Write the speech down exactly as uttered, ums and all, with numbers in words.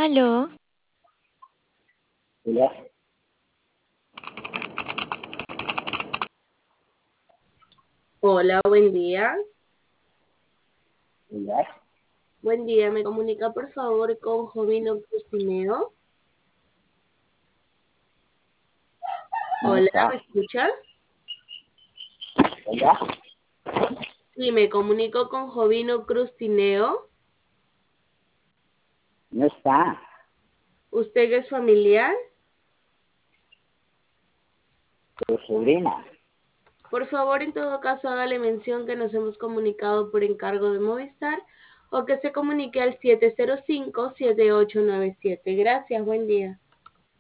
Aló, Hola, Hola, buen día. hola, Buen día, me comunica por favor con Jovino Cristineo. ¿cómo Hola, está? ¿me escucha? Hola, Sí, me comunico con Jovino Crustineo. no está. ¿Usted es familiar? Tu sobrina. Por favor, en todo caso, hágale mención que nos hemos comunicado por encargo de Movistar o que se comunique al siete cero cinco, siete ocho nueve siete. Gracias, buen día.